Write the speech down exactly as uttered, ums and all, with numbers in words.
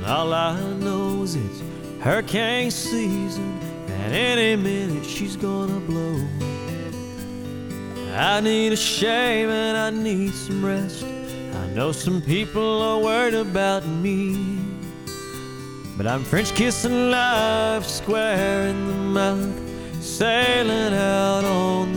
All I know is it's hurricane season, and any minute she's gonna blow. I need a shave and I need some rest. I know some people are worried about me, but I'm French kissing life square in the mouth, sailing out on